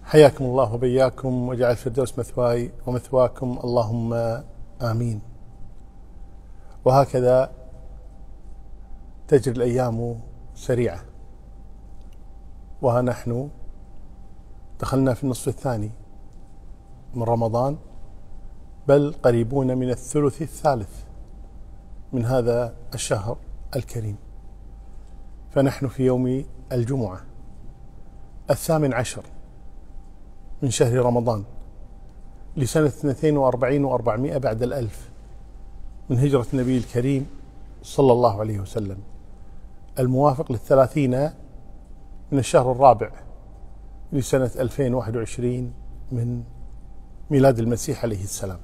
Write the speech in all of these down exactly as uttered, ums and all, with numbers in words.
حياكم الله وبياكم وجعل الفردوس مثواي ومثواكم، اللهم آمين. وهكذا تجري الأيام سريعة، وها نحن دخلنا في النصف الثاني من رمضان، بل قريبون من الثلث الثالث من هذا الشهر الكريم. فنحن في يوم الجمعة الثامن عشر من شهر رمضان لسنة اثنتين وأربعين وأربعمائة بعد الألف من هجرة النبي الكريم صلى الله عليه وسلم، الموافق للثلاثين من الشهر الرابع لسنة ألفين وواحد وعشرين من ميلاد المسيح عليه السلام.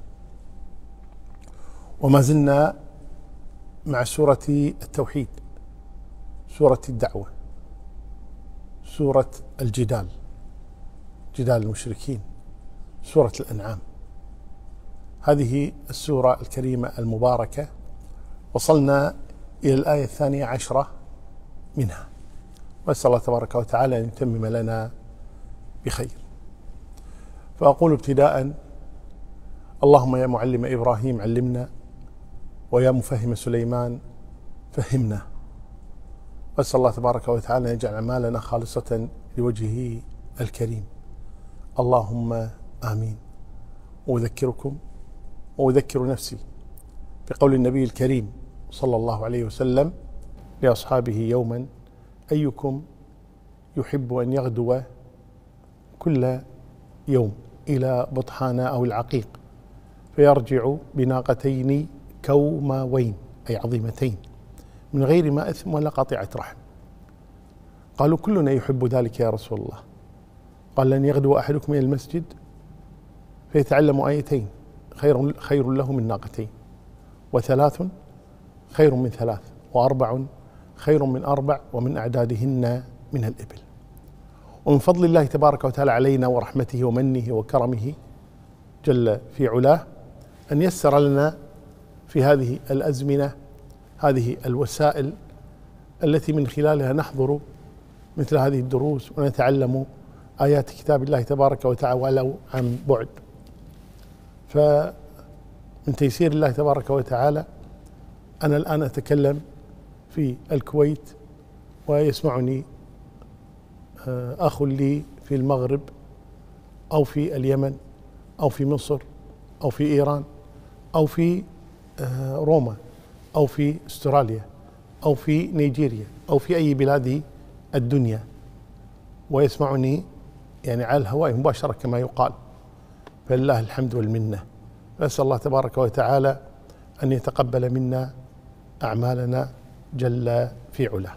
وما زلنا مع سورة التوحيد، سورة الدعوة، سورة الجدال، جدال المشركين، سورة الأنعام. هذه السورة الكريمة المباركة وصلنا إلى الآية الثانية عشرة منها، وأسأل الله تبارك وتعالى أن يتمم لنا بخير. فأقول ابتداء: اللهم يا معلم إبراهيم علمنا، ويا مفهم سليمان فهمنا. وأسأل الله تبارك وتعالى أن يجعل أعمالنا خالصة لوجهه الكريم، اللهم آمين. وأذكركم وأذكر نفسي بقول النبي الكريم صلى الله عليه وسلم لأصحابه يوما: أيكم يحب أن يغدو كل يوم إلى بطحان أو العقيق فيرجع بناقتين كوماوين، أي عظيمتين، من غير ما إثم ولا قطيعة رحم؟ قالوا: كلنا يحب ذلك يا رسول الله. قال: لن يغدو أحدكم إلى المسجد فيتعلم آيتين خير خير له من ناقتين، وثلاث خير من ثلاث، وأربع خير من أربع، ومن أعدادهن من الإبل. ومن فضل الله تبارك وتعالى علينا ورحمته ومنه وكرمه جل في علاه أن يسر لنا في هذه الأزمنة هذه الوسائل التي من خلالها نحضر مثل هذه الدروس ونتعلم آيات كتاب الله تبارك وتعالى ولو عن بعد. فمن تيسير الله تبارك وتعالى أنا الآن أتكلم في الكويت، ويسمعني أخ لي في المغرب أو في اليمن أو في مصر أو في إيران أو في روما أو في استراليا أو في نيجيريا أو في أي بلاد الدنيا، ويسمعني يعني على الهواء مباشرة كما يقال، فلله الحمد والمنة. نسأل الله تبارك وتعالى أن يتقبل منا أعمالنا جل في علاه.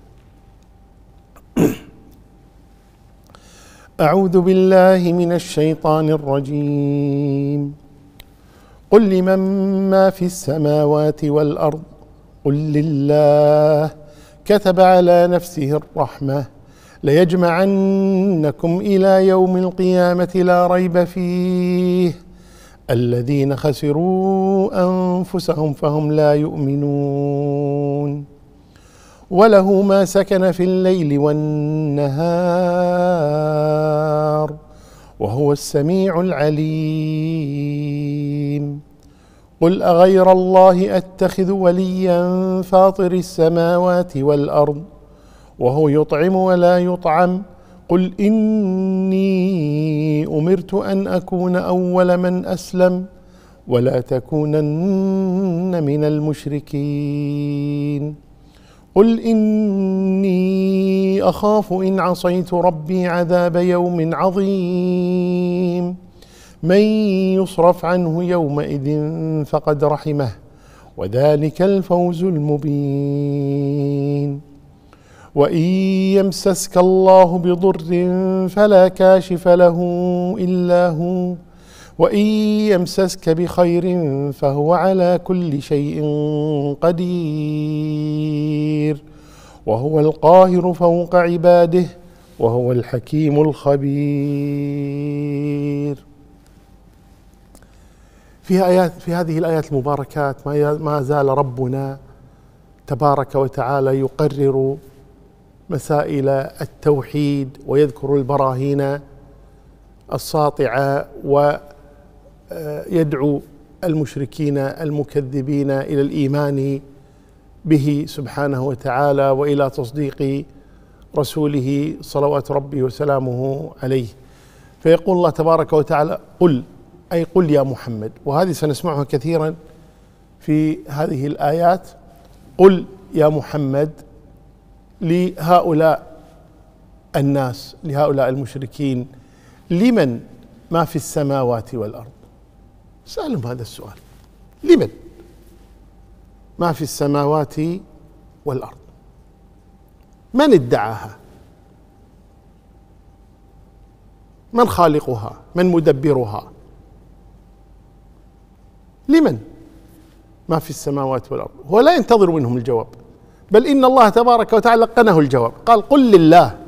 أعوذ بالله من الشيطان الرجيم. قل لمن ما في السماوات والأرض قل لله كتب على نفسه الرحمة ليجمعنكم إلى يوم القيامة لا ريب فيه الذين خسروا أنفسهم فهم لا يؤمنون. وله ما سكن في الليل والنهار وهو السميع العليم. قل أغير الله أتخذ وليا فاطر السماوات والأرض وهو يطعم ولا يطعم قل إني أمرت أن أكون أول من أسلم ولا تكونن من المشركين. قل إني أخاف إن عصيت ربي عذاب يوم عظيم. من يصرف عنه يومئذ فقد رحمه وذلك الفوز المبين. وإن يمسسك الله بضر فلا كاشف له إلا هو وإن يمسسك بخير فهو على كل شيء قدير وهو القاهر فوق عباده وهو الحكيم الخبير. في آيات في هذه الآيات المباركات ما زال ربنا تبارك وتعالى يقرر مسائل التوحيد ويذكر البراهين الساطعة ويدعو المشركين المكذبين إلى الإيمان به سبحانه وتعالى وإلى تصديق رسوله صلوات ربي وسلامه عليه. فيقول الله تبارك وتعالى: قل، أي قل يا محمد. وهذه سنسمعها كثيرا في هذه الآيات: قل يا محمد لهؤلاء الناس، لهؤلاء المشركين: لمن ما في السماوات والأرض؟ سألهم هذا السؤال: لمن ما في السماوات والأرض؟ من ادعاها؟ من خالقها؟ من مدبرها؟ لمن ما في السماوات والأرض؟ هو لا ينتظر منهم الجواب، بل إن الله تبارك وتعالى لقنه الجواب، قال: قل لله.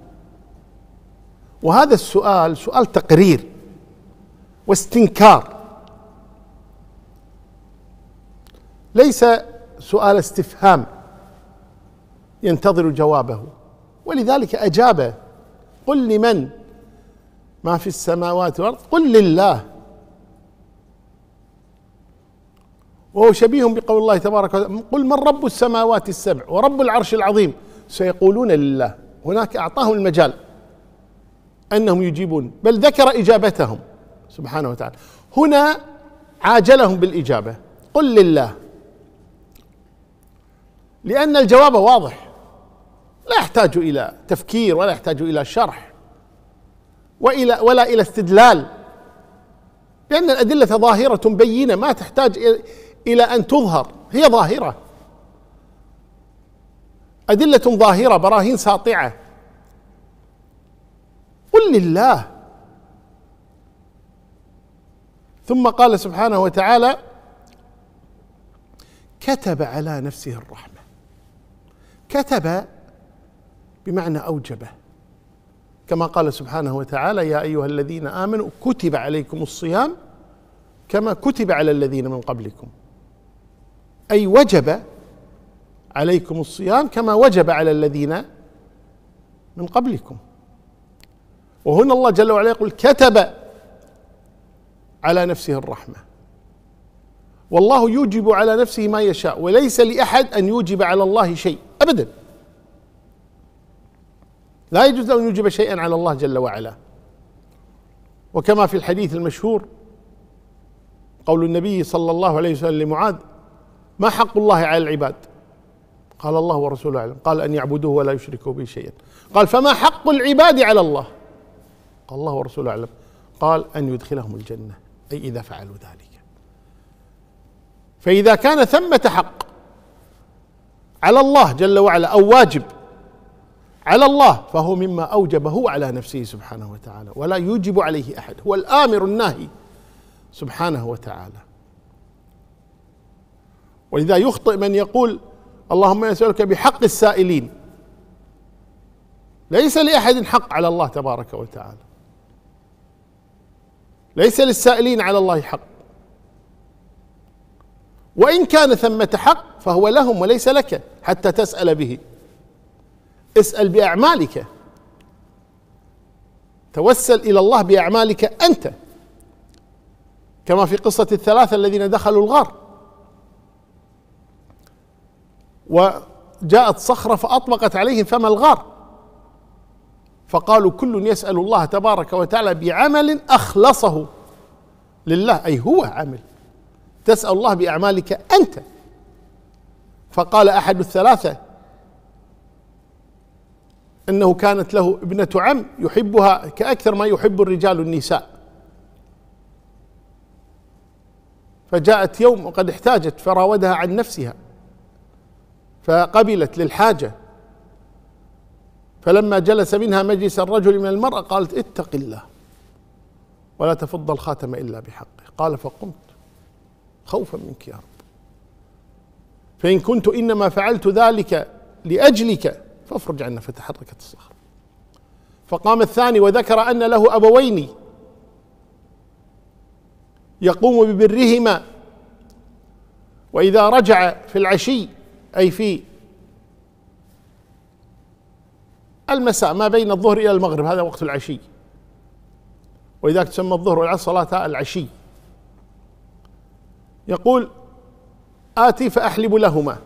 وهذا السؤال سؤال تقرير واستنكار، ليس سؤال استفهام ينتظر جوابه، ولذلك أجاب: قل لمن ما في السماوات والأرض؟ قل لله. وهو شبيه بقول الله تبارك وتعالى: قل من رب السماوات السبع ورب العرش العظيم؟ سيقولون لله. هناك أعطاهم المجال أنهم يجيبون، بل ذكر إجابتهم سبحانه وتعالى. هنا عاجلهم بالإجابة: قل لله، لأن الجواب واضح، لا يحتاج إلى تفكير ولا يحتاج إلى شرح وإلى ولا إلى استدلال، لأن الأدلة ظاهرة بينة ما تحتاج إلى أن تظهر، هي ظاهرة، أدلة ظاهرة، براهين ساطعة. قل لله. ثم قال سبحانه وتعالى: كتب على نفسه الرحمة. كتب بمعنى أوجبه، كما قال سبحانه وتعالى: يا أيها الذين آمنوا كتب عليكم الصيام كما كتب على الذين من قبلكم، أي وجب عليكم الصيام كما وجب على الذين من قبلكم. وهنا الله جل وعلا يقول: كتب على نفسه الرحمة. والله يوجب على نفسه ما يشاء، وليس لأحد أن يوجب على الله شيء أبدا، لا يجوز أن يوجب شيئا على الله جل وعلا. وكما في الحديث المشهور قول النبي صلى الله عليه وسلم لمعاذ: ما حق الله على العباد؟ قال: الله ورسوله أعلم. قال: أن يعبدوه ولا يشركوا به شيئا. قال: فما حق العباد على الله؟ قال: الله ورسوله أعلم. قال: أن يدخلهم الجنة، أي إذا فعلوا ذلك. فإذا كان ثمة حق على الله جل وعلا أو واجب على الله، فهو مما أوجبه على نفسه سبحانه وتعالى، ولا يوجب عليه أحد، هو الآمر الناهي سبحانه وتعالى. ولذا يخطئ من يقول: اللهم نسألك بحق السائلين. ليس لأحد حق على الله تبارك وتعالى، ليس للسائلين على الله حق، وإن كان ثمة حق فهو لهم وليس لك حتى تسأل به. اسأل بأعمالك، توسل إلى الله بأعمالك أنت، كما في قصة الثلاثة الذين دخلوا الغار وجاءت صخرة فأطبقت عليهم فم الغار، فقالوا: كل يسأل الله تبارك وتعالى بعمل أخلصه لله، أي هو عمل، تسأل الله بأعمالك أنت. فقال أحد الثلاثة أنه كانت له ابنة عم يحبها كأكثر ما يحب الرجال النساء، فجاءت يوم وقد احتاجت فراودها عن نفسها فقبلت للحاجة، فلما جلس منها مجلس الرجل من المرأة قالت: اتق الله ولا تفض الخاتم إلا بحقه. قال: فقمت خوفا منك يا رب، فإن كنت إنما فعلت ذلك لأجلك فافرج عنا. فتحركت الصخرة. فقام الثاني وذكر أن له أبوين يقوم ببرهما، وإذا رجع في العشي أي في المساء ما بين الظهر إلى المغرب، هذا وقت العشي، ولذلك تسمى الظهر والعصر صلاة العشي. يقول آتي فأحلب لهما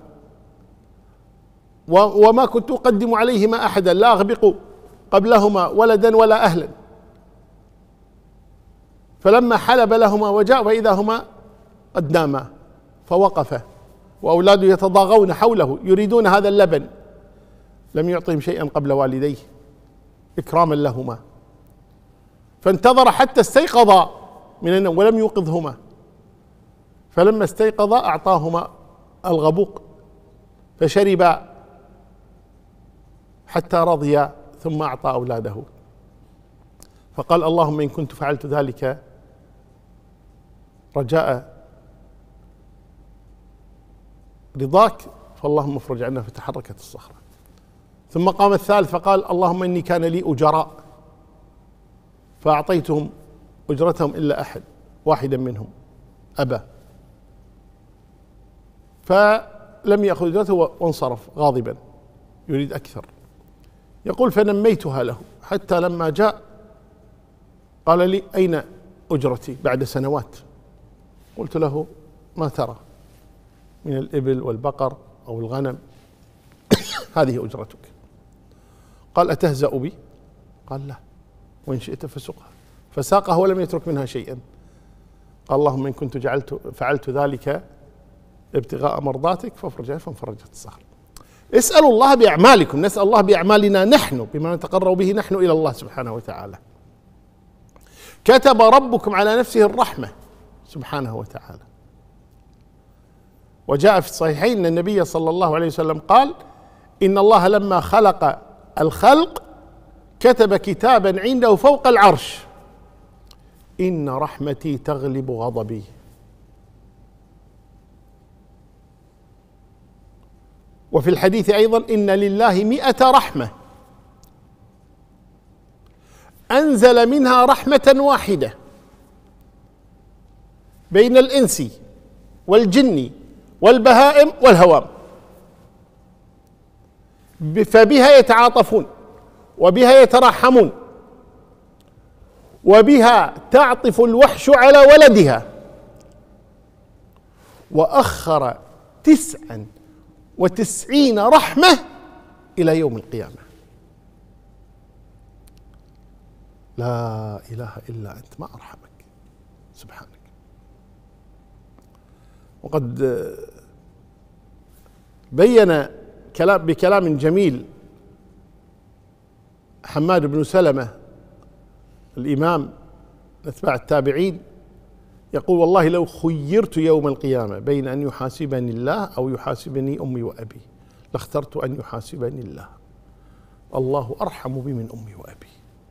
وما كنت أقدم عليهما أحدا، لا أغبق قبلهما ولدا ولا أهلا. فلما حلب لهما وجاء فإذا هما قد ناما فوقف وأولاده يتضاغون حوله يريدون هذا اللبن، لم يعطهم شيئا قبل والديه إكراما لهما، فانتظر حتى استيقظا من النوم ولم يوقظهما، فلما استيقظا أعطاهما الغبوق فشربا حتى رضيا ثم أعطى أولاده. فقال اللهم إن كنت فعلت ذلك رجاء رضاك فاللهم افرج عنا، فتحركت الصخرة. ثم قام الثالث فقال اللهم إني كان لي أجراء فأعطيتهم أجرتهم إلا أحد واحدا منهم أبى، فلم يأخذ أجرته وانصرف غاضبا يريد أكثر. يقول فنميتها له حتى لما جاء قال لي أين أجرتي بعد سنوات؟ قلت له ما ترى من الإبل والبقر أو الغنم هذه أجرتك. قال أتهزأ بي؟ قال لا، وإن شئت فسقها، فساقها ولم يترك منها شيئا. قال اللهم إن كنت جعلت فعلت ذلك ابتغاء مرضاتك فافرج عني، فانفرجت الصخر. اسألوا الله بأعمالكم، نسأل الله بأعمالنا نحن بما نتقرب به نحن إلى الله سبحانه وتعالى. كتب ربكم على نفسه الرحمة سبحانه وتعالى. وجاء في الصحيحين أن النبي صلى الله عليه وسلم قال إن الله لما خلق الخلق كتب كتابا عنده فوق العرش إن رحمتي تغلب غضبي. وفي الحديث أيضا إن لله مئة رحمة أنزل منها رحمة واحدة بين الإنس والجن والبهائم والهوام، فبها يتعاطفون وبها يتراحمون وبها تعطف الوحش على ولدها، وأخر تسعا وتسعين رحمة إلى يوم القيامة. لا إله إلا أنت ما أرحمك سبحانك. وقد بين كلام بكلام جميل حماد بن سلمة الإمام أتباع التابعين يقول والله لو خيرت يوم القيامة بين أن يحاسبني الله أو يحاسبني أمي وأبي لاخترت أن يحاسبني الله. الله أرحم بي من أمي وأبي،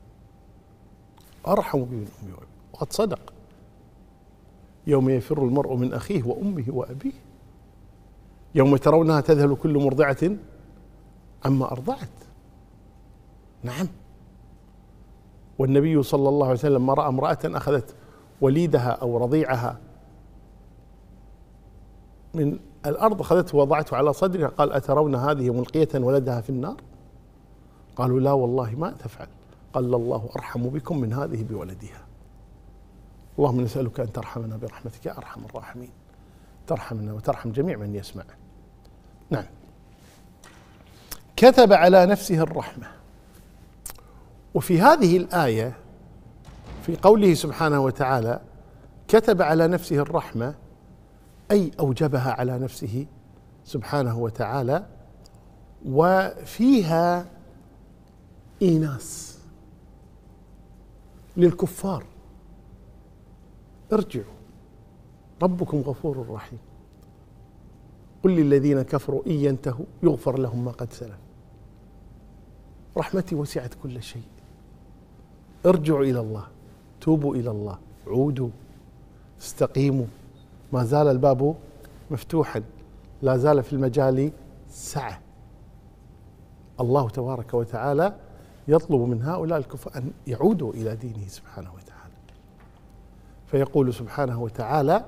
أرحم بي من أمي وأبي. وقد صدق يوم يفر المرء من أخيه وأمه وأبيه يوم ترونها تذهل كل مرضعة عما أرضعت. نعم. والنبي صلى الله عليه وسلم ما رأى امرأة أخذت وليدها أو رضيعها من الأرض أخذته ووضعته على صدرها قال أترون هذه ملقية ولدها في النار؟ قالوا لا والله ما تفعل. قال الله أرحم بكم من هذه بولدها. اللهم نسألك أن ترحمنا برحمتك يا أرحم الراحمين، ترحمنا وترحم جميع من يسمع. نعم. كتب على نفسه الرحمة. وفي هذه الآية في قوله سبحانه وتعالى كتب على نفسه الرحمة أي أوجبها على نفسه سبحانه وتعالى، وفيها إيناس للكفار. ارجعوا ربكم غفور رحيم، قل للذين كفروا إن ينتهوا يغفر لهم ما قد سلف، رحمتي وسعت كل شيء. ارجعوا إلى الله، توبوا إلى الله، عودوا، استقيموا، ما زال الباب مفتوحا، لا زال في المجال سعة. الله تبارك وتعالى يطلب من هؤلاء الكفار أن يعودوا إلى دينه سبحانه وتعالى. فيقول سبحانه وتعالى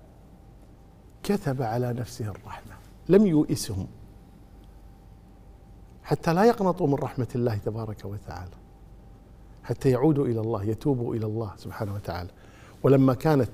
كتب على نفسه الرحمة، لم يؤسهم حتى لا يقنطوا من رحمة الله تبارك وتعالى، حتى يعودوا إلى الله، يتوبوا إلى الله سبحانه وتعالى. ولما كانت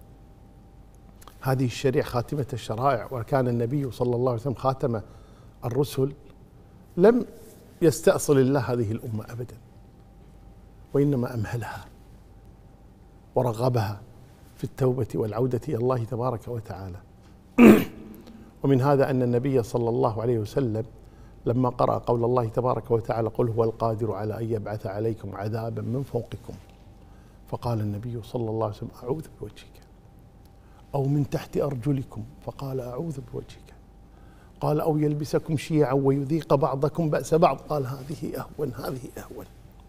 هذه الشريعة خاتمة الشرائع، وكان النبي صلى الله عليه وسلم خاتم الرسل، لم يستأصل الله هذه الأمة أبدا، وإنما أمهلها ورغبها في التوبة والعودة إلى الله تبارك وتعالى. ومن هذا أن النبي صلى الله عليه وسلم لما قرأ قول الله تبارك وتعالى: قل هو القادر على أن يبعث عليكم عذابا من فوقكم، فقال النبي صلى الله عليه وسلم: أعوذ بوجهك. أو من تحت أرجلكم، فقال: أعوذ بوجهك. قال: أو يلبسكم شيعا ويذيق بعضكم بأس بعض، قال: هذه أهون، هذه أهون.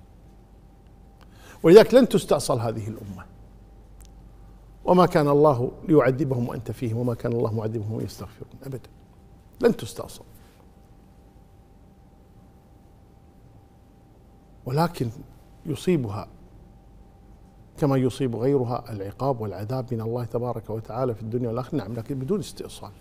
ولذلك لن تستأصل هذه الأمة، وما كان الله ليعذبهم وأنت فيهم، وما كان الله معذبهم ويستغفرون، أبدا لن تستأصل. ولكن يصيبها كما يصيب غيرها العقاب والعذاب من الله تبارك وتعالى في الدنيا والآخرة، نعم، لكن بدون استئصال.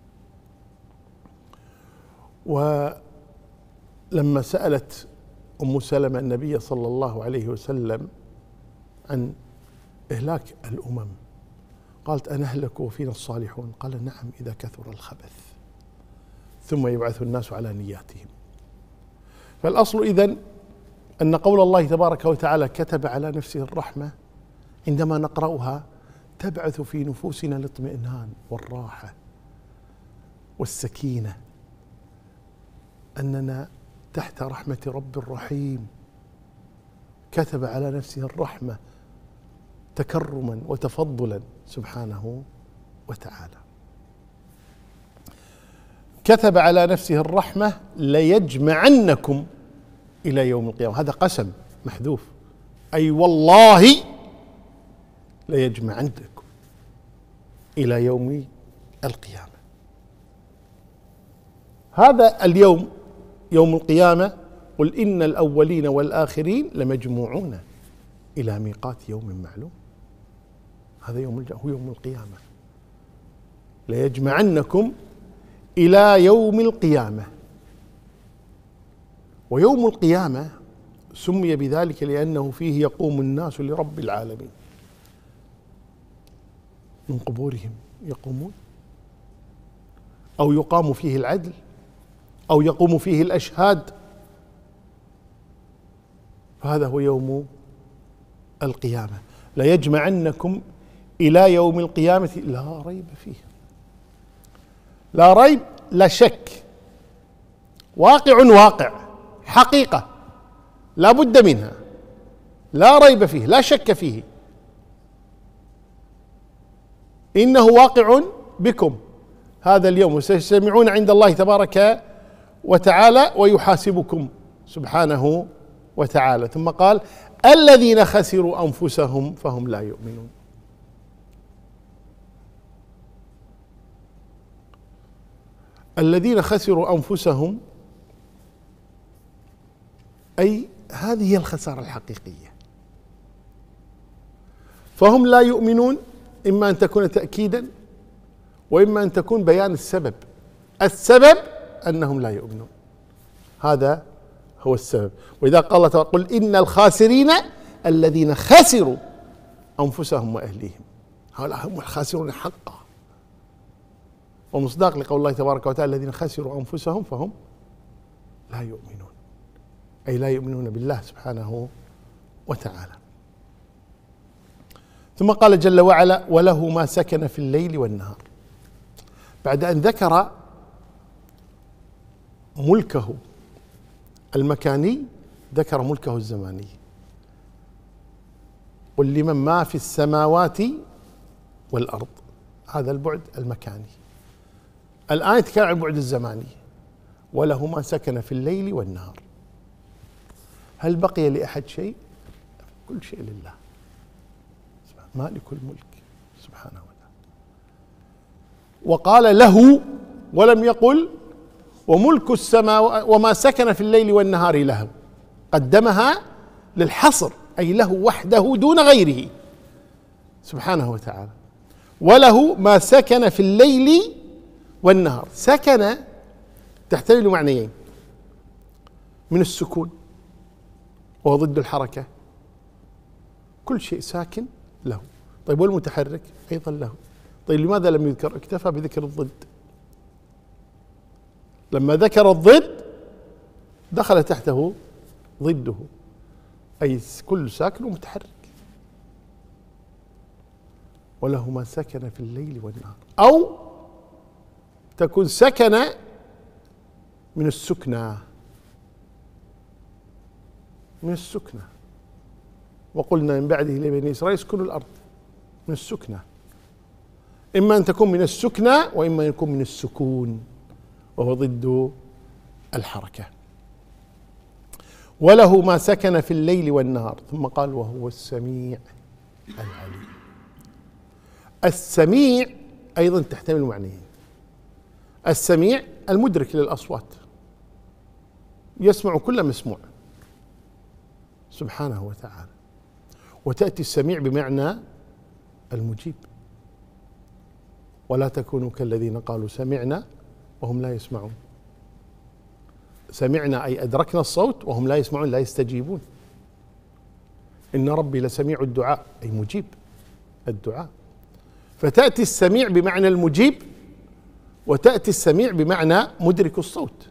ولما سألت أم سلمة النبي صلى الله عليه وسلم عن إهلاك الأمم، قالت: أنهلك وفينا الصالحون؟ قال: نعم، إذا كثر الخبث ثم يبعث الناس على نياتهم. فالأصل إذن أن قول الله تبارك وتعالى كتب على نفسه الرحمة، عندما نقرأها تبعث في نفوسنا الاطمئنان والراحة والسكينة، أننا تحت رحمة رب الرحيم كتب على نفسه الرحمة تكرما وتفضلا سبحانه وتعالى. كتب على نفسه الرحمة: ليجمعنكم إلى يوم القيامة. هذا قسم محذوف، أي والله ليجمعنكم إلى يوم القيامة. هذا اليوم يوم القيامة: قل إن الأولين والآخرين لمجموعون إلى ميقات يوم معلوم. هذا يوم هو يوم القيامة، ليجمعنكم إلى يوم القيامة. ويوم القيامة سمي بذلك لأنه فيه يقوم الناس لرب العالمين، من قبورهم يقومون، أو يقام فيه العدل، أو يقوم فيه الأشهاد. فهذا هو يوم القيامة. ليجمعنكم إلى يوم القيامة لا ريب فيه، لا ريب، لا شك، واقع واقع، حقيقة لا بد منها، لا ريب فيه، لا شك فيه، إنه واقع بكم هذا اليوم، وستجتمعون عند الله تبارك وتعالى ويحاسبكم سبحانه وتعالى. ثم قال: الذين خسروا أنفسهم فهم لا يؤمنون. الذين خسروا أنفسهم، أي هذه هي الخسارة الحقيقية. فهم لا يؤمنون، إما أن تكون تأكيدا، وإما أن تكون بيان السبب. السبب أنهم لا يؤمنون، هذا هو السبب. وإذا قال: قل إن الخاسرين الذين خسروا أنفسهم وأهليهم، هؤلاء هم الخاسرون حقا. ومصداق لقول الله تبارك وتعالى: الذين خسروا أنفسهم فهم لا يؤمنون، أي لا يؤمنون بالله سبحانه وتعالى. ثم قال جل وعلا: وله ما سكن في الليل والنهار. بعد أن ذكر ملكه المكاني ذكر ملكه الزماني. قل لمن ما في السماوات والأرض، هذا البعد المكاني. الآن يتكلم عن البعد الزماني: وله ما سكن في الليل والنهار. هل بقي لأحد شيء؟ كل شيء لله، مالك الملك سبحانه وتعالى. وقال له، ولم يقل وملك السماوات وما سكن في الليل والنهار له، قدمها للحصر، أي له وحده دون غيره سبحانه وتعالى. وله ما سكن في الليل والنهار. سكن تحتمل معنيين: من السكون وهو ضد الحركة، كل شيء ساكن له. طيب والمتحرك أيضا له. طيب لماذا لم يذكر؟ اكتفى بذكر الضد. لما ذكر الضد دخل تحته ضده، أي كل ساكن ومتحرك. وله ما سكن في الليل والنهار، أو تكون سكن من السكنى، من السكنى. وقلنا من بعده لبني إسرائيل اسكنوا الأرض، من السكنى. إما أن تكون من السكنى وإما أن يكون من السكون، وهو ضد الحركة. وله ما سكن في الليل والنهار، ثم قال وهو السميع العليم. السميع أيضا تحتمل معنيين. السميع المدرك للأصوات، يسمع كل مسموع سبحانه وتعالى. وتأتي السميع بمعنى المجيب. ولا تكونوا كالذين قالوا سمعنا وهم لا يسمعون. سمعنا أي أدركنا الصوت وهم لا يسمعون، لا يستجيبون. إن ربي لسميع الدعاء أي مجيب الدعاء. فتأتي السميع بمعنى المجيب، وتأتي السميع بمعنى مدرك الصوت،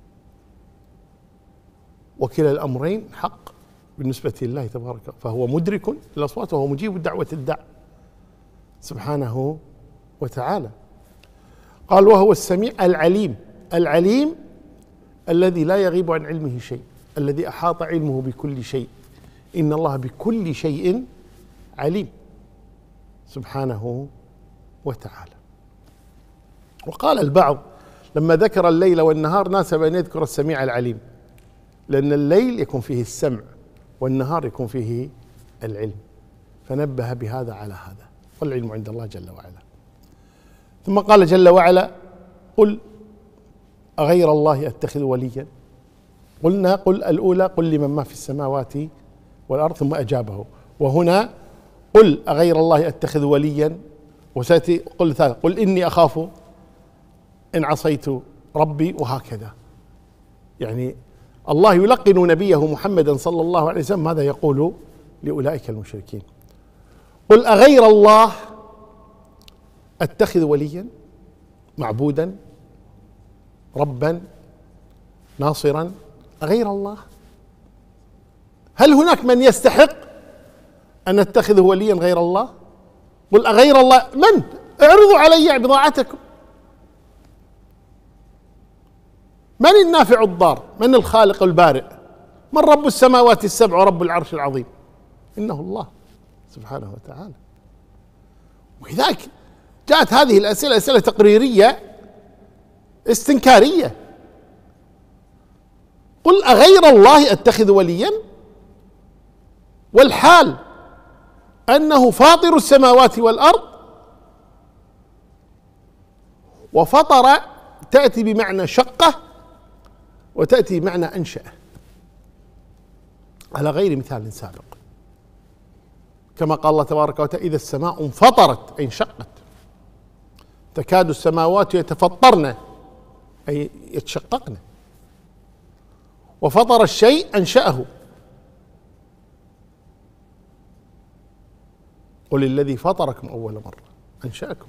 وكلا الأمرين حق بالنسبة لله تبارك. فهو مدرك للأصوات وهو مجيب دعوة الداع سبحانه وتعالى. قال وهو السميع العليم. العليم الذي لا يغيب عن علمه شيء، الذي أحاط علمه بكل شيء. إن الله بكل شيء عليم سبحانه وتعالى. وقال البعض لما ذكر الليل والنهار ناسب أن يذكر السميع العليم، لأن الليل يكون فيه السمع والنهار يكون فيه العلم، فنبه بهذا على هذا، والعلم عند الله جل وعلا. ثم قال جل وعلا قل أغير الله أتخذ وليا. قلنا قل الأولى قل لمن ما في السماوات والأرض، ثم أجابه. وهنا قل أغير الله أتخذ وليا، وسيأتي قل ثالث قل إني أخاف إن عصيت ربي، وهكذا. يعني الله يلقن نبيه محمدا صلى الله عليه وسلم ماذا يقول لأولئك المشركين. قل أغير الله أتخذ وليا، معبودا ربا ناصرا، أغير الله. هل هناك من يستحق أن نتخذه وليا غير الله؟ قل أغير الله من؟ اعرضوا علي بضاعتكم. من النافع الضار؟ من الخالق البارئ؟ من رب السماوات السبع ورب العرش العظيم؟ إنه الله سبحانه وتعالى. ولذلك جاءت هذه الأسئلة أسئلة تقريرية استنكارية. قل أغير الله أتخذ وليا، والحال أنه فاطر السماوات والأرض. وفطر تأتي بمعنى شقة وتأتي بمعنى أنشأ على غير مثال سابق، كما قال الله تبارك وتعالى إذا السماء انفطرت أي انشقت، تكاد السماوات يتفطرن أي يتشققن. وفطر الشيء أنشأه. قل الذي فطركم أول مرة أنشأكم.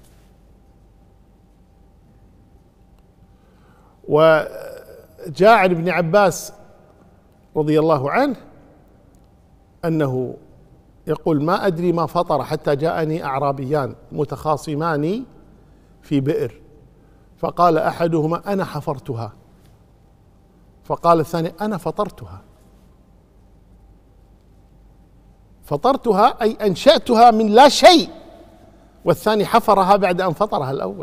وجاء عن ابن عباس رضي الله عنه أنه يقول ما أدري ما فطر حتى جاءني أعرابيان متخاصمان في بئر، فقال أحدهما أنا حفرتها، فقال الثاني أنا فطرتها. فطرتها أي أنشأتها من لا شيء، والثاني حفرها بعد أن فطرها الأول.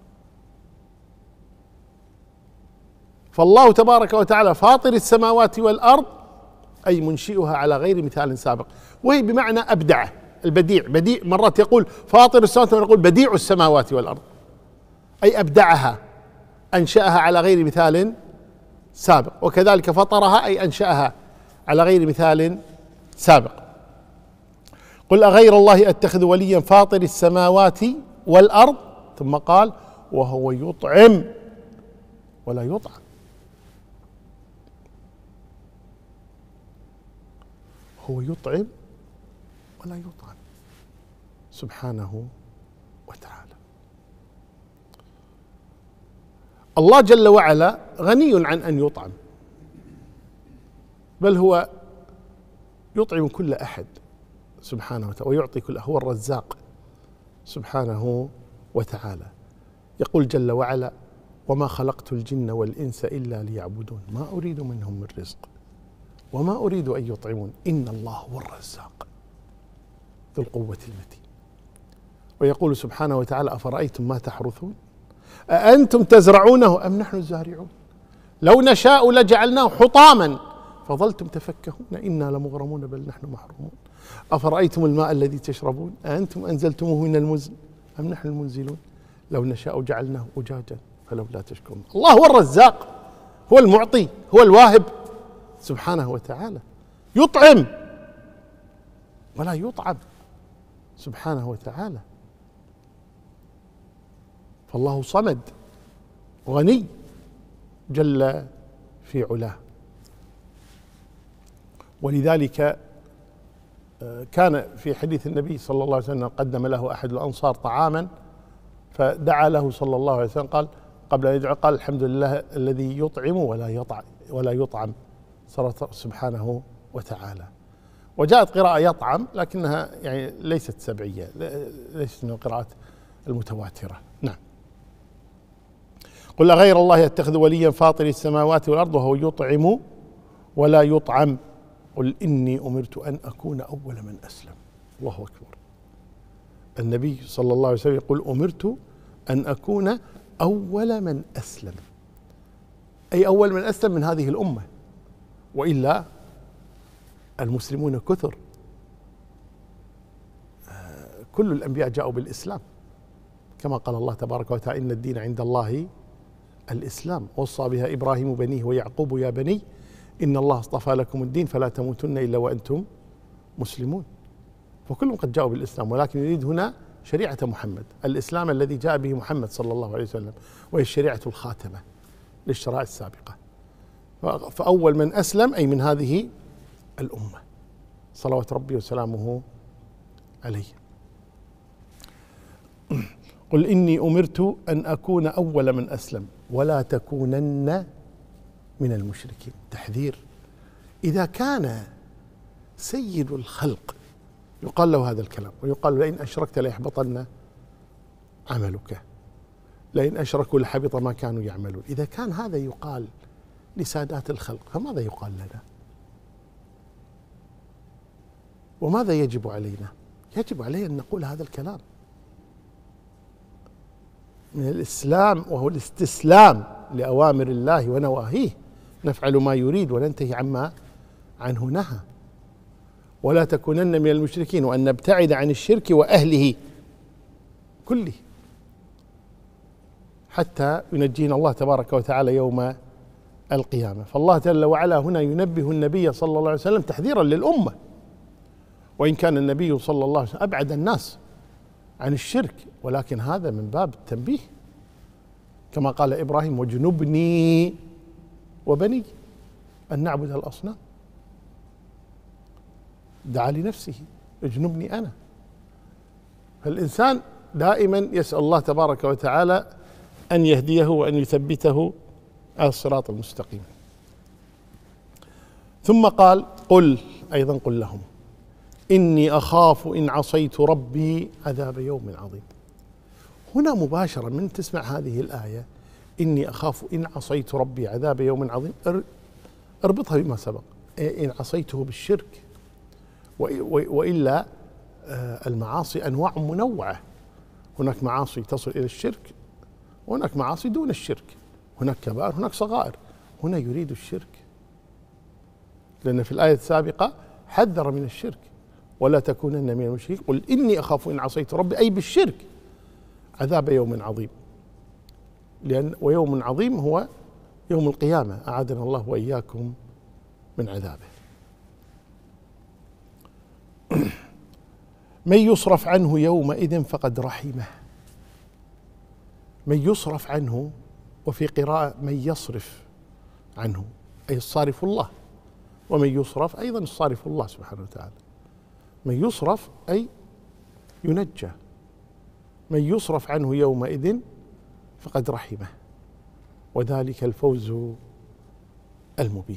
فالله تبارك وتعالى فاطر السماوات والأرض أي منشئها على غير مثال سابق، وهي بمعنى أبدعه، البديع. بديع مرات يقول فاطر السماوات والأرض، يقول بديع السماوات والأرض أي أبدعها، أنشأها على غير مثال سابق. وكذلك فطرها أي أنشأها على غير مثال سابق. قل أغير الله أتخذ وليا فاطر السماوات والأرض، ثم قال وهو يطعم ولا يطعم. هو يطعم ولا يطعم سبحانه وتعالى. الله جل وعلا غني عن أن يطعم، بل هو يطعم كل أحد سبحانه وتعالى ويعطي كل، هو الرزاق سبحانه وتعالى. يقول جل وعلا: وما خلقت الجن والإنس إلا ليعبدون ما أريد منهم من رزق وما أريد أن يطعمون إن الله هو الرزاق ذو القوة المتين. ويقول سبحانه وتعالى: أفرأيتم ما تحرثون أأنتم تزرعونه أم نحن الزارعون لو نشاء لجعلناه حطاما فظلتم تفكهون إنا لمغرمون بل نحن محرومون أفرأيتم الماء الذي تشربون أأنتم أنزلتموه من المزن أم نحن المنزلون لو نشاء جعلناه أجاجا فلولا تشكرون. الله هو الرزاق، هو المعطي، هو الواهب سبحانه وتعالى، يطعم ولا يطعم سبحانه وتعالى. فالله صمد غني جل في علاه. ولذلك كان في حديث النبي صلى الله عليه وسلم قدم له أحد الأنصار طعاما فدعا له صلى الله عليه وسلم، قال قبل أن يدعو قال: الحمد لله الذي يطعم ولا يطعم ولا يطعم سبحانه وتعالى. وجاءت قراءة يطعم لكنها يعني ليست سبعية، ليست من القراءات المتواترة. نعم. قل غير الله يتخذ وليا فاطر السماوات والأرض وهو يطعم ولا يطعم قل إني أمرت أن أكون أول من أسلم. الله أكبر. النبي صلى الله عليه وسلم يقول: أمرت أن أكون أول من أسلم، أي أول من أسلم من هذه الأمة، وإلا المسلمون كثر، كل الأنبياء جاءوا بالإسلام كما قال الله تبارك وتعالى: إن الدين عند الله الإسلام وصى بها إبراهيم بنيه ويعقوب يا بني إن الله اصطفى لكم الدين فلا تموتن إلا وأنتم مسلمون. فكلهم قد جاءوا بالإسلام، ولكن يريد هنا شريعة محمد، الإسلام الذي جاء به محمد صلى الله عليه وسلم، وهي الشريعة الخاتمة للشرائع السابقة. فأول من أسلم أي من هذه الأمة صلوات ربي وسلامه عليه. قل إني أمرت أن أكون أول من أسلم ولا تكونن من المشركين. تحذير. إذا كان سيد الخلق يقال له هذا الكلام ويقال لئن أشركت ليحبطن عملك، لئن أشركوا لحبط ما كانوا يعملون، إذا كان هذا يقال لسادات الخلق فماذا يقال لنا؟ وماذا يجب علينا؟ يجب علينا أن نقول هذا الكلام من الإسلام، وهو الاستسلام لأوامر الله ونواهيه، نفعل ما يريد وننتهي عما عنه نهى. ولا تكونن من المشركين، وأن نبتعد عن الشرك وأهله كله حتى ينجينا الله تبارك وتعالى يوم القيامة. فالله جل وعلا هنا ينبه النبي صلى الله عليه وسلم تحذيرا للأمة، وإن كان النبي صلى الله عليه وسلم أبعد الناس عن الشرك، ولكن هذا من باب التنبيه، كما قال إبراهيم: واجنبني وبني أن نعبد الأصنام. دعا لنفسه: اجنبني أنا. فالإنسان دائما يسأل الله تبارك وتعالى أن يهديه وأن يثبته على الصراط المستقيم. ثم قال: قل، أيضا قل لهم: إني أخاف إن عصيت ربي عذاب يوم عظيم. هنا مباشرة من تسمع هذه الآية إني أخاف إن عصيت ربي عذاب يوم عظيم، اربطها بما سبق، إن عصيته بالشرك، وإلا المعاصي أنواع منوعة، هناك معاصي تصل إلى الشرك وهناك معاصي دون الشرك، هناك كبائر هناك صغائر. هنا يريد الشرك، لأن في الآية السابقة حذر من الشرك: ولا تكونن من المشركين قل إني أخاف إن عصيت ربي، أي بالشرك، عذاب يوم عظيم. لأن ويوم عظيم هو يوم القيامة، أعاذنا الله وإياكم من عذابه. من يصرف عنه يومئذ فقد رحمه. من يصرف عنه، وفي قراءة من يصرف عنه، أي الصارف الله، ومن يصرف أيضا الصارف الله سبحانه وتعالى. من يصرف أي ينجى، من يصرف عنه يومئذ فقد رحمه وذلك الفوز المبين.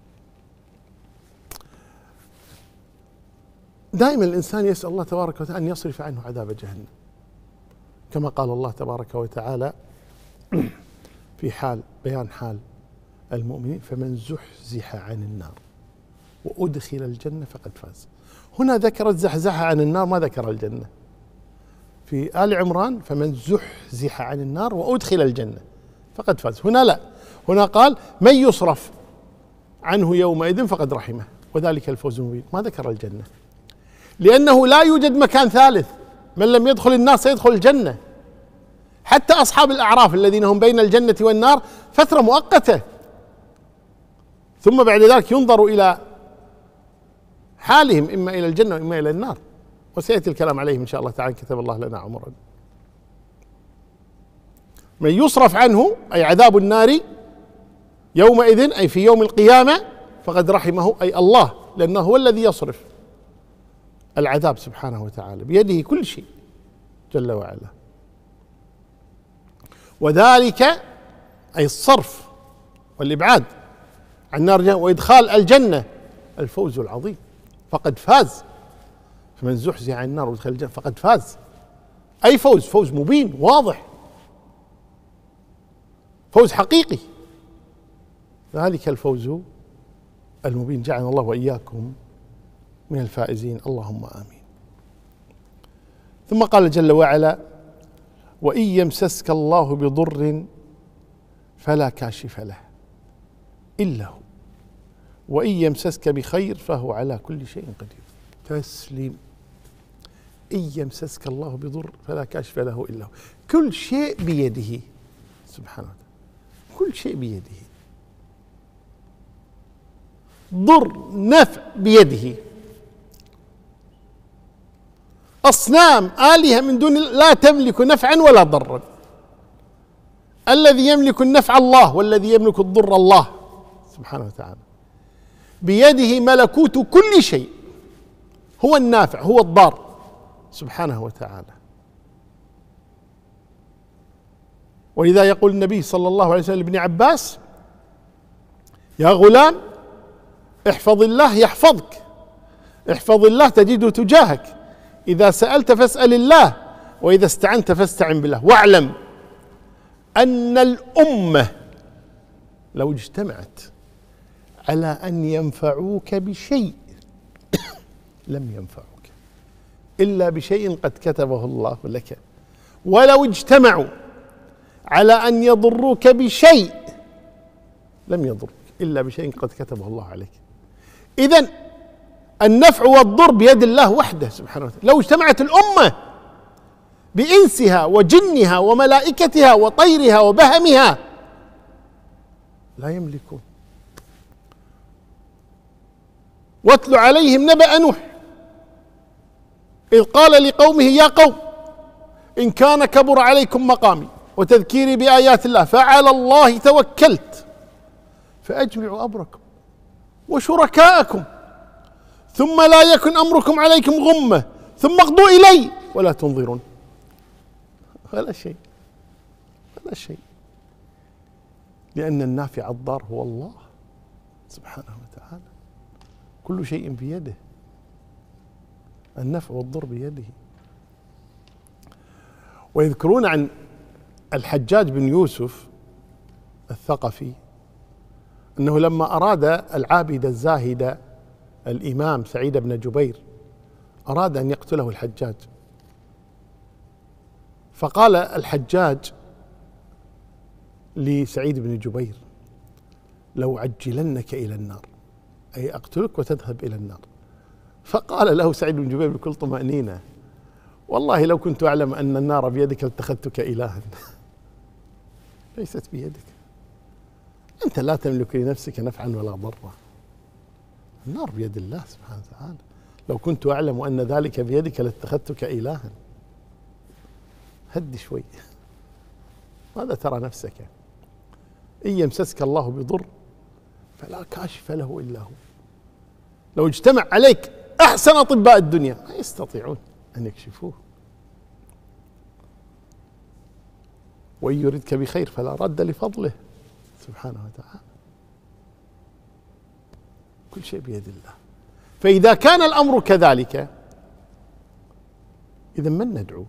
دائما الإنسان يسأل الله تبارك وتعالى أن يصرف عنه عذاب جهنم، كما قال الله تبارك وتعالى في حال بيان حال المؤمنين: فمن زحزح عن النار وأدخل الجنة فقد فاز. هنا ذكر الزحزح عن النار، ما ذكر الجنة. في آل عمران: فمن زحزح عن النار وأدخل الجنة فقد فاز. هنا لا، هنا قال: من يصرف عنه يومئذ فقد رحمه وذلك الفوز المبين. ما ذكر الجنة لأنه لا يوجد مكان ثالث، من لم يدخل النار سيدخل الجنة. حتى أصحاب الأعراف الذين هم بين الجنة والنار فترة مؤقتة، ثم بعد ذلك ينظر إلى حالهم إما إلى الجنة وإما إلى النار، وسيأتي الكلام عليهم إن شاء الله تعالى. كتب الله لنا عمرا. من يصرف عنه أي عذاب النار يومئذ أي في يوم القيامة فقد رحمه أي الله، لأنه هو الذي يصرف العذاب سبحانه وتعالى، بيده كل شيء جل وعلا. وذلك أي الصرف والإبعاد عن نار جهنم وإدخال الجنة الفوز العظيم، فقد فاز. فمن زحزح عن النار وادخل الجنة فقد فاز، أي فوز، فوز مبين واضح، فوز حقيقي. ذلك الفوز المبين. جعلنا الله وإياكم من الفائزين، اللهم آمين. ثم قال جل وعلا: وإن يمسسك الله بضر فلا كاشف له إلا هو وإن يمسسك بخير فهو على كل شيء قدير. تسليم. إن يمسسك الله بضر فلا كاشف له إلا هو، كل شيء بيده سبحانه وتعالى، كل شيء بيده، ضر نفع بيده. أصنام آلهة من دون الله لا تملك نفعا ولا ضرا، الذي يملك النفع الله والذي يملك الضر الله سبحانه وتعالى. بيده ملكوت كل شيء، هو النافع هو الضار سبحانه وتعالى. ولذا يقول النبي صلى الله عليه وسلم لابن عباس: يا غلام احفظ الله يحفظك، احفظ الله تجده تجاهك، إذا سألت فاسأل الله وإذا استعنت فاستعن بالله، واعلم أن الأمة لو اجتمعت على أن ينفعوك بشيء لم ينفعوك إلا بشيء قد كتبه الله لك، ولو اجتمعوا على أن يضروك بشيء لم يضرك إلا بشيء قد كتبه الله عليك. إذن النفع والضر بيد الله وحده سبحانه وتعالى. لو اجتمعت الأمة بإنسها وجنها وملائكتها وطيرها وبهمها لا يملكون. واتل عليهم نبأ نوح إذ قال لقومه: يا قوم إن كان كبر عليكم مقامي وتذكيري بآيات الله فعلى الله توكلت فأجمعوا أمركم وشركاءكم ثم لا يكن أمركم عليكم غمة ثم اقضوا إلي ولا تنظرون. ولا شيء، ولا شيء، لأن النافع الضار هو الله سبحانه وتعالى، كل شيء بيده، النفع والضر بيده. ويذكرون عن الحجاج بن يوسف الثقفي أنه لما أراد العابد الزاهد الإمام سعيد بن جبير أراد أن يقتله الحجاج، فقال الحجاج لسعيد بن جبير: لو عجلنك إلى النار، أي أقتلك وتذهب إلى النار. فقال له سعيد بن جبير بكل طمأنينة: والله لو كنت أعلم أن النار بيدك لاتخذتك إلها. ليست بيدك، أنت لا تملك لنفسك نفعا ولا ضرا، النار بيد الله سبحانه وتعالى. لو كنت أعلم أن ذلك بيدك لاتخذتك إلها. هد شوي، ماذا ترى نفسك؟ إن يمسسك الله بضر فلا كاشف له إلا هو. لو اجتمع عليك أحسن أطباء الدنيا ما يستطيعون أن يكشفوه. وإن يردك بخير فلا رد لفضله سبحانه وتعالى. كل شيء بيد الله. فإذا كان الأمر كذلك إذا من ندعو؟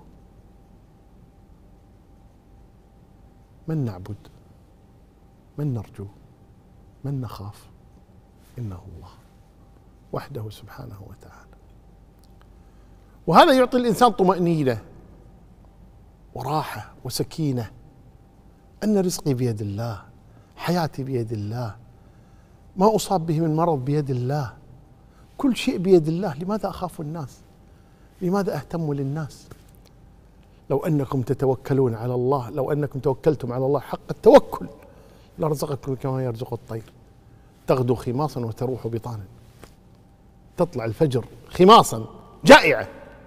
من نعبد؟ من نرجو؟ من نخاف؟ إنه الله وحده سبحانه وتعالى. وهذا يعطي الإنسان طمأنينة وراحة وسكينة أن رزقي بيد الله، حياتي بيد الله، ما أصاب به من مرض بيد الله، كل شيء بيد الله. لماذا أخاف الناس؟ لماذا أهتم للناس؟ لو أنكم تتوكلون على الله، لو أنكم توكلتم على الله حق التوكل لرزقكم كما يرزق الطير تغدو خماصا وتروح بطانا. تطلع الفجر خماصا جائعة،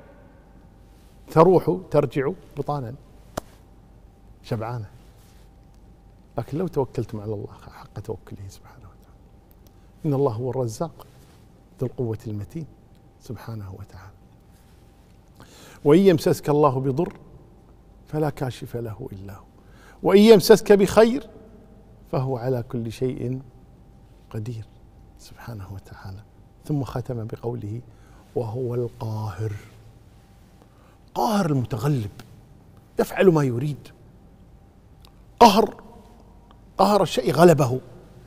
تروح ترجع بطانا شبعانة. لكن لو توكلتم على الله حق توكله سبحانه وتعالى، إن الله هو الرزاق ذو القوة المتين سبحانه وتعالى. وإن يمسسك الله بضر فلا كاشف له إلا هو، وإن يمسسك بخير فهو على كل شيء قدير سبحانه وتعالى. ثم ختم بقوله وهو القاهر، قاهر المتغلب، يفعل ما يريد. قهر، قهر الشيء غلبه.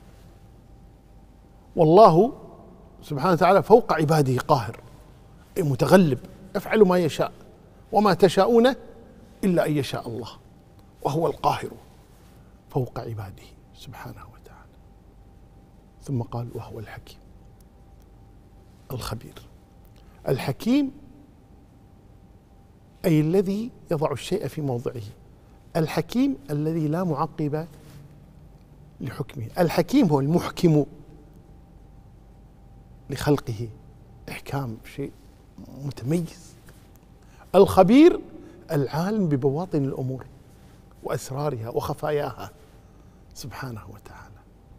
والله سبحانه وتعالى فوق عباده قاهر، أي متغلب، يفعل ما يشاء، وما تشاءون إلا أن يشاء الله، وهو القاهر فوق عباده سبحانه وتعالى. ثم قال وهو الحكيم الخبير. الحكيم أي الذي يضع الشيء في موضعه، الحكيم الذي لا معقب لحكمه. الحكيم هو المحكم لخلقه، إحكام شيء متميز. الخبير العالم ببواطن الأمور وأسرارها وخفاياها سبحانه وتعالى.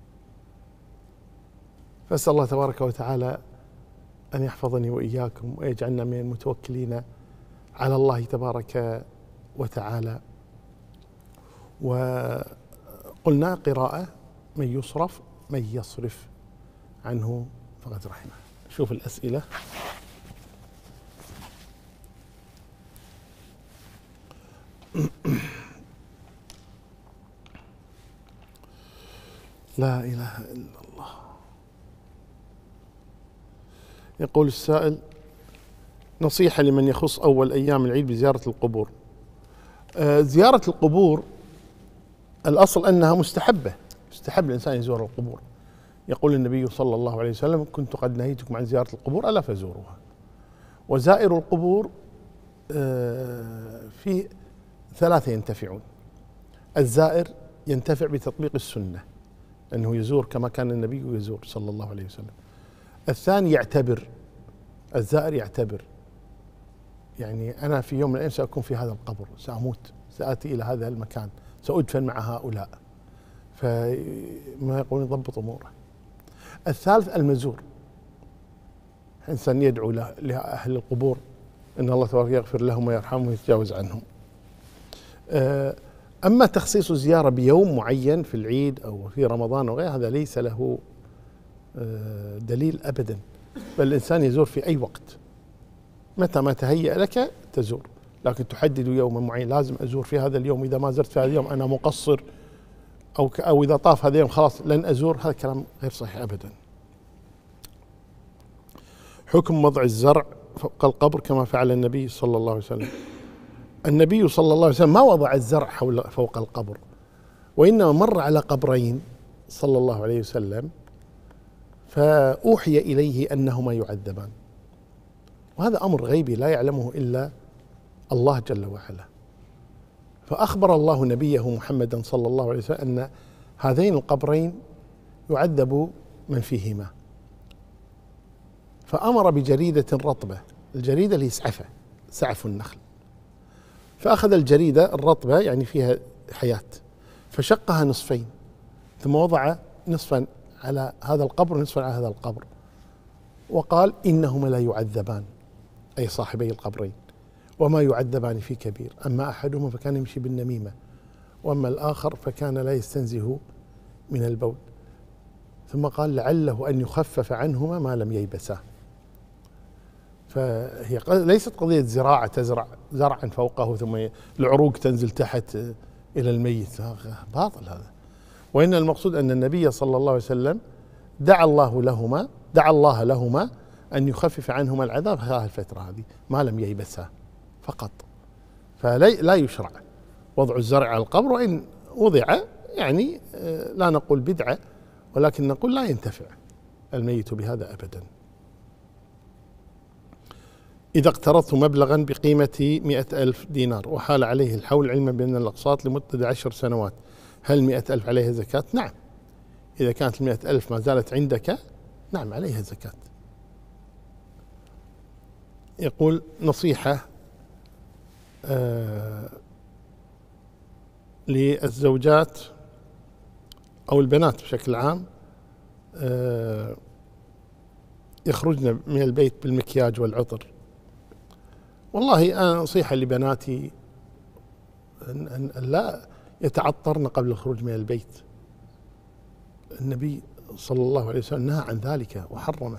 فأسأل الله تبارك وتعالى أن يحفظني وإياكم ويجعلنا من المتوكلين على الله تبارك وتعالى. وقلنا قراءة من يصرف من يصرف عنه فقد رحمه. شوف الأسئلة. لا إله إلا الله. يقول السائل نصيحة لمن يخص أول أيام العيد بزيارة القبور. آه زيارة القبور الأصل أنها مستحبة، مستحب الإنسان يزور القبور. يقول النبي صلى الله عليه وسلم كنت قد نهيتكم عن زيارة القبور ألا فزوروها. وزائر القبور آه في ثلاثة ينتفعون. الزائر ينتفع بتطبيق السنة، أنه يزور كما كان النبي يزور صلى الله عليه وسلم. الثاني يعتبر، الزائر يعتبر، يعني أنا في يوم من الأيام سأكون في هذا القبر، سأموت، سآتي إلى هذا المكان، سأدفن مع هؤلاء، فما يقولون يضبط أموره. الثالث المزور، إنسان يدعو لأهل القبور إن الله تبارك يغفر لهم ويرحمهم ويتجاوز عنهم. أما تخصيص الزيارة بيوم معين في العيد أو في رمضان وغيره هذا ليس له دليل أبدا، بل الإنسان يزور في أي وقت، متى ما تهيأ لك تزور، لكن تحدد يوما معين لازم أزور في هذا اليوم، إذا ما زرت في هذا اليوم أنا مقصر، أو أو إذا طاف هذا اليوم خلاص لن أزور، هذا كلام غير صحيح أبدا. حكم وضع الزرع فوق القبر كما فعل النبي صلى الله عليه وسلم. النبي صلى الله عليه وسلم ما وضع الزرع حول فوق القبر، وإنما مر على قبرين صلى الله عليه وسلم فأوحي إليه أنهما يعذبان، وهذا أمر غيبي لا يعلمه إلا الله جل وعلا. فأخبر الله نبيه محمدا صلى الله عليه وسلم أن هذين القبرين يعذب من فيهما، فأمر بجريدة رطبة، الجريدة اللي سعفة، سعف النخل، فأخذ الجريدة الرطبة يعني فيها حياة فشقها نصفين، ثم وضع نصفا على هذا القبر ونصفا على هذا القبر، وقال إنهما لا يعذبان، أي صاحبي القبرين، وما يعذبان في كبير، أما أحدهما فكان يمشي بالنميمة، وأما الآخر فكان لا يستنزه من البول. ثم قال لعله أن يخفف عنهما ما لم ييبسا. فهي ليست قضية زراعة تزرع زرعا فوقه ثم العروق تنزل تحت إلى الميت، باطل هذا. وإن المقصود أن النبي صلى الله عليه وسلم دعا الله لهما دعا الله لهما أن يخفف عنهما العذاب هذه الفترة هذه ما لم ييبسا فقط. فلا يشرع وضع الزرع على القبر، وإن وضع يعني لا نقول بدعة، ولكن نقول لا ينتفع الميت بهذا أبدا. إذا اقترضت مبلغا بقيمة مئة ألف دينار وحال عليه الحول علما بأن الأقساط لمدة عشر سنوات، هل مئة ألف عليها زكاة؟ نعم، إذا كانت المئة ألف ما زالت عندك نعم عليها زكاة. يقول نصيحة آه للزوجات أو البنات بشكل عام آه يخرجن من البيت بالمكياج والعطر. والله أنا نصيحة لبناتي أن لا يتعطرن قبل الخروج من البيت. النبي صلى الله عليه وسلم نهى عن ذلك وحرمه.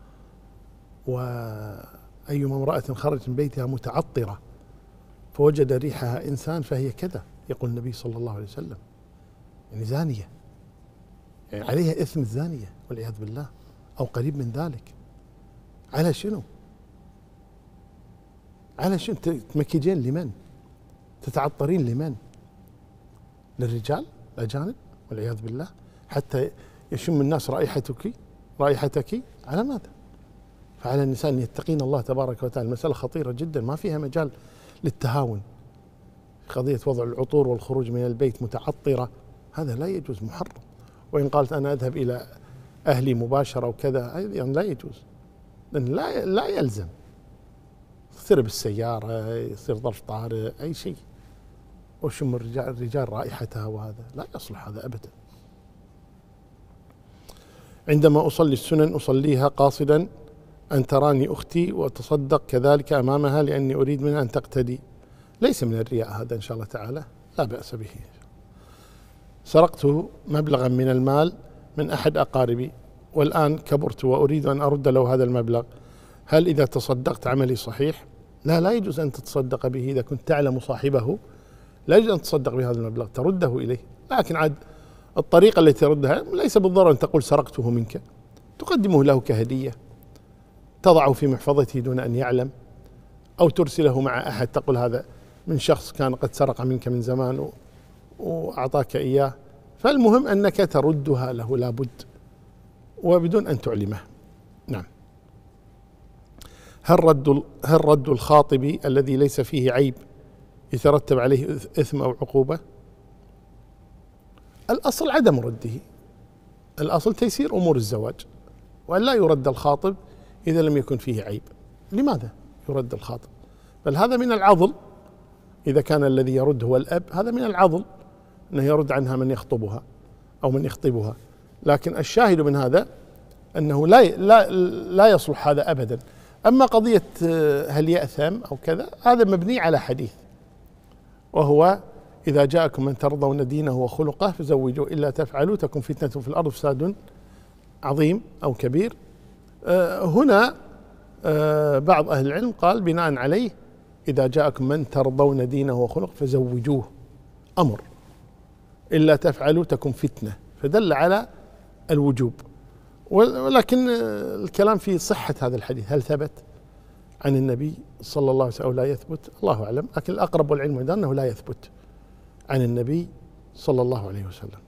وأيما امرأة خرجت من بيتها متعطرة فوجد ريحها إنسان فهي كذا، يقول النبي صلى الله عليه وسلم، يعني زانية، يعني عليها إثم الزانية والعياذ بالله أو قريب من ذلك. على شنو؟ على شنو تمكيجين لمن؟ تتعطرين لمن؟ للرجال الأجانب والعياذ بالله حتى يشم الناس رائحتك رائحتك على ماذا؟ فعلى النساء أن يتقين الله تبارك وتعالى. المسألة خطيرة جدا، ما فيها مجال للتهاون. قضية وضع العطور والخروج من البيت متعطرة هذا لا يجوز، محرم. وإن قالت أنا أذهب إلى أهلي مباشرة وكذا يعني لا يجوز، لأن لا لا يلزم يصير بالسيارة، يصير ظرف طارئ، أي شيء، وشم الرجال الرجال رائحتها، وهذا لا يصلح هذا أبدا. عندما أصلي السنن أصليها قاصدا أن تراني أختي وتصدق كذلك أمامها لأني أريد منها أن تقتدي. ليس من الرياء هذا إن شاء الله تعالى، لا بأس به. سرقت مبلغا من المال من أحد أقاربي والآن كبرت وأريد أن أرد له هذا المبلغ، هل إذا تصدقت عملي صحيح؟ لا، لا يجوز أن تتصدق به. إذا كنت تعلم صاحبه لا يجوز أن تصدق بهذا المبلغ، ترده إليه. لكن عاد الطريقة التي تردها ليس بالضرورة أن تقول سرقته منك، تقدمه له كهدية، تضعه في محفظته دون أن يعلم، أو ترسله مع أحد تقول هذا من شخص كان قد سرق منك من زمان وأعطاك إياه. فالمهم أنك تردها له لابد وبدون أن تعلمه. نعم. هل رد هل رد الخاطب الذي ليس فيه عيب يترتب عليه إثم أو عقوبة؟ الأصل عدم رده، الأصل تيسير أمور الزواج، وأن لا يرد الخاطب إذا لم يكن فيه عيب. لماذا يرد الخاطب؟ بل هذا من العضل، إذا كان الذي يرد هو الأب هذا من العضل أنه يرد عنها من يخطبها أو من يخطبها. لكن الشاهد من هذا أنه لا لا لا يصلح هذا أبدا. أما قضية هل يأثم أو كذا هذا مبني على حديث، وهو إذا جاءكم من ترضون دينه وخلقه فزوجوا إلا تفعلوا تكن فتنة في الأرض فساد عظيم أو كبير. هنا بعض أهل العلم قال بناء عليه إذا جاءكم من ترضون دينه وخلقه فزوجوه، أمر، إلا تفعلوا تكن فتنة، فدل على الوجوب. ولكن الكلام في صحة هذا الحديث، هل ثبت عن النبي صلى الله عليه وسلم أو لا يثبت؟ الله أعلم، لكن الأقرب والعلم عندنا أنه لا يثبت عن النبي صلى الله عليه وسلم.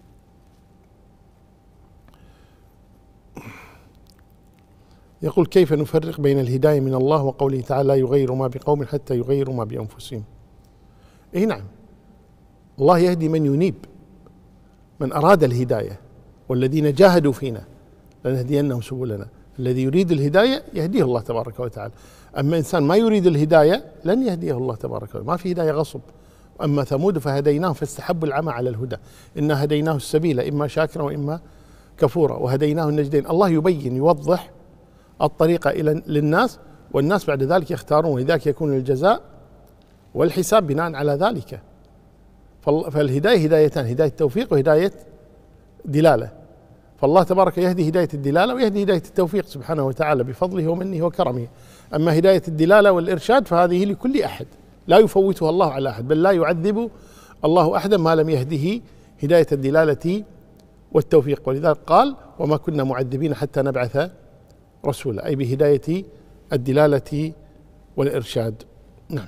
يقول كيف نفرق بين الهداية من الله وقوله تعالى لا يغير ما بقوم حتى يغيروا ما بأنفسهم؟ إيه نعم، الله يهدي من ينيب، من أراد الهداية، والذين جاهدوا فينا لنهدينهم سبلنا. الذي يريد الهداية يهديه الله تبارك وتعالى. أما إنسان ما يريد الهداية لن يهديه الله تبارك وتعالى، ما في هداية غصب. أما ثمود فهديناهم فاستحبوا العمى على الهدى، إنا هديناه السبيل إما شاكرا وإما كفورا وهديناه النجدين. الله يبين يوضح الطريقة إلى للناس، والناس بعد ذلك يختارون، ولذلك يكون الجزاء والحساب بناء على ذلك. فالهداية هدايتان، هداية توفيق وهداية دلالة. فالله تبارك يهدي هداية الدلالة ويهدي هداية التوفيق سبحانه وتعالى بفضله ومنه وكرمه. أما هداية الدلالة والإرشاد فهذه لكل أحد، لا يفوتها الله على أحد، بل لا يعذب الله أحدا ما لم يهده هداية الدلالة والتوفيق. ولذلك قال: وما كنا معذبين حتى نبعث رسولا، أي بهداية الدلالة والإرشاد. نعم.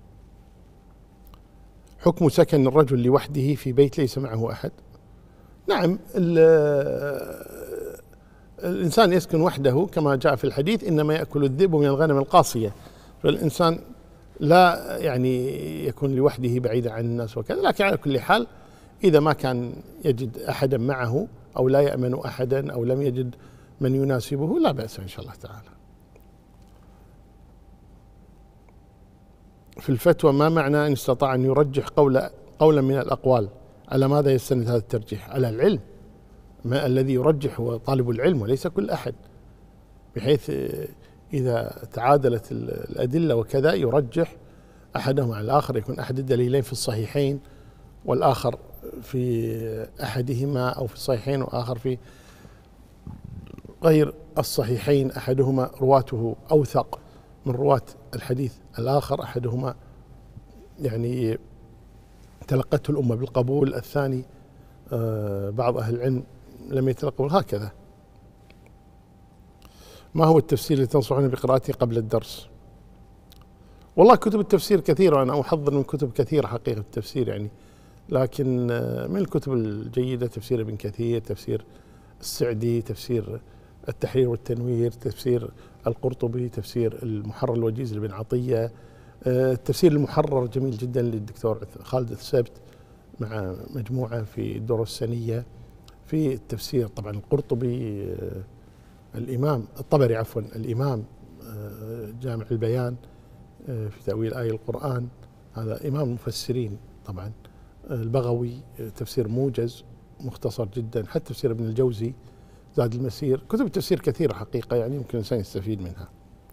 حكم سكن الرجل لوحده في بيت ليس معه أحد. نعم، الإنسان يسكن وحده كما جاء في الحديث: إنما يأكل الذئب من الغنم القاصية. فالإنسان لا يعني يكون لوحده بعيدا عن الناس وكذا، لكن على كل حال إذا ما كان يجد أحدا معه أو لا يأمن أحدا أو لم يجد من يناسبه لا بأس إن شاء الله تعالى. في الفتوى: ما معنى أن استطاع أن يرجح قول قولا من الأقوال؟ على ماذا يستند هذا الترجيح؟ على العلم. ما الذي يرجح هو طالب العلم وليس كل أحد، بحيث إذا تعادلت الأدلة وكذا يرجح أحدهما على الآخر، يكون أحد الدليلين في الصحيحين والآخر في أحدهما، أو في الصحيحين وآخر في غير الصحيحين، أحدهما رواته أوثق من رواة الحديث الآخر، أحدهما يعني تلقته الأمة بالقبول، الثاني بعض أهل العلم لم يتلقوا، هكذا. ما هو التفسير الذي تنصحون بقراءته قبل الدرس؟ والله كتب التفسير كثيرة، أنا أحضر من كتب كثيرة حقيقة التفسير يعني، لكن من الكتب الجيدة تفسير ابن كثير، تفسير السعدي، تفسير التحرير والتنوير، تفسير القرطبي، تفسير المحرر الوجيز لابن عطية، التفسير المحرر جميل جدا للدكتور خالد السبت مع مجموعة في الدورة السنية. في التفسير طبعا القرطبي، الإمام الطبري عفوا الإمام جامع البيان في تأويل آية القرآن، هذا إمام المفسرين طبعا. البغوي تفسير موجز مختصر جدا، حتى تفسير ابن الجوزي زاد المسير، كتب التفسير كثيرة حقيقة يعني يمكن الإنسان يستفيد منها.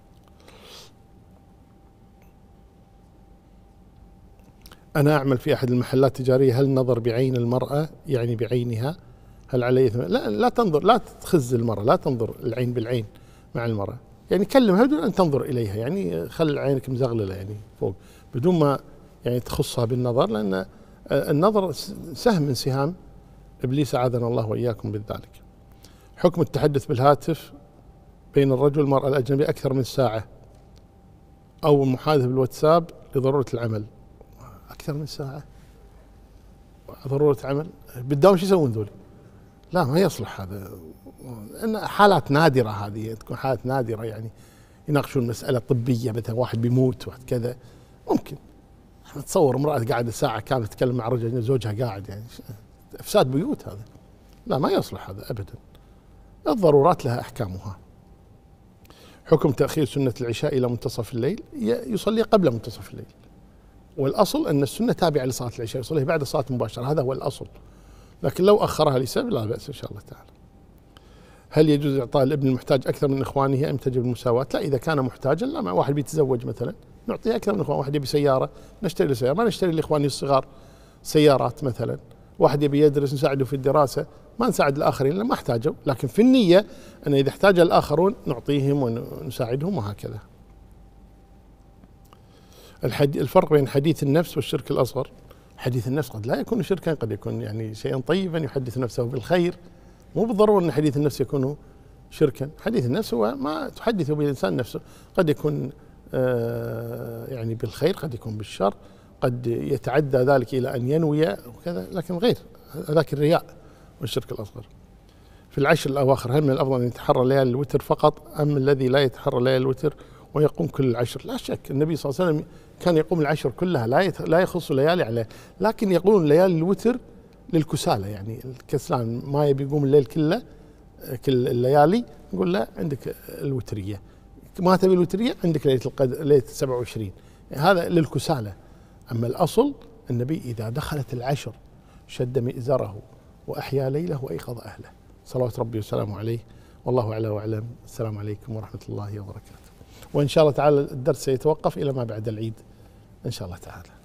أنا أعمل في أحد المحلات التجارية، هل نظر بعين المرأة يعني بعينها هل علي إثم؟ لا لا تنظر، لا تخز المرأة، لا تنظر العين بالعين مع المرأة، يعني كلمها بدون أن تنظر إليها، يعني خل عينك مزغللة يعني فوق بدون ما يعني تخصها بالنظر، لأن النظر سهم من سهام إبليس أعاذنا الله وإياكم بذلك. حكم التحدث بالهاتف بين الرجل والمرأة الأجنبية أكثر من ساعة، أو المحادثة بالواتساب لضرورة العمل أكثر من ساعة، ضرورة عمل، بالدوام شو يسوون ذولي؟ لا ما يصلح هذا، إن حالات نادرة، هذه تكون حالات نادرة يعني يناقشون مسألة طبية مثلا واحد بيموت واحد كذا، ممكن تصور امرأة قاعدة ساعة كاملة تتكلم مع رجل زوجها قاعد، يعني إفساد بيوت هذا، لا ما يصلح هذا أبدا. الضرورات لها أحكامها. حكم تأخير سنة العشاء إلى منتصف الليل، يصلي قبل منتصف الليل، والأصل أن السنة تابعة لصلاة العشاء، يصليها بعد الصلاة مباشرة، هذا هو الأصل، لكن لو أخرها لسبب لا بأس إن شاء الله تعالى. هل يجوز إعطاء الابن المحتاج أكثر من إخوانه أم تجب المساواة؟ لا، إذا كان محتاجا، لا، مع واحد بيتزوج مثلا نعطيه أكثر من إخوان، واحد يبي سيارة نشتري له سيارة، ما نشتري لإخواني الصغار سيارات مثلا، واحد يبي يدرس نساعده في الدراسة، ما نساعد الآخرين لما احتاجوا، لكن في النية أن إذا احتاج الآخرون نعطيهم ونساعدهم وهكذا. الفرق بين حديث النفس والشرك الأصغر. حديث النفس قد لا يكون شركا، قد يكون يعني شيئا طيبا يحدث نفسه بالخير، مو بالضرورة أن حديث النفس يكون شركا. حديث النفس هو ما تحدث به الإنسان نفسه، قد يكون آه يعني بالخير، قد يكون بالشر، قد يتعدى ذلك إلى أن ينوي وكذا، لكن غير ذاك الرياء والشرك الأصغر. في العشر الأواخر هل من الأفضل أن يتحرى ليالي الوتر فقط أم الذي لا يتحرى ليالي الوتر ويقوم كل العشر؟ لا شك النبي صلى الله عليه وسلم كان يقوم العشر كلها، لا لا يخص ليالي عليه، لكن يقولون ليالي الوتر للكسالى، يعني الكسلان ما يبي يقوم الليل كله كل الليالي، نقول لا عندك الوترية، ما تبي الوترية عندك ليلة القدر ليلة سبعة وعشرين، يعني هذا للكسالى. أما الأصل النبي إذا دخلت العشر شد مئزره وأحيا ليله وأيقظ أهله صلوات ربي وسلامه عليه، والله أعلى وأعلم. السلام عليكم ورحمة الله وبركاته. وإن شاء الله تعالى الدرس سيتوقف إلى ما بعد العيد إن شاء الله تعالى.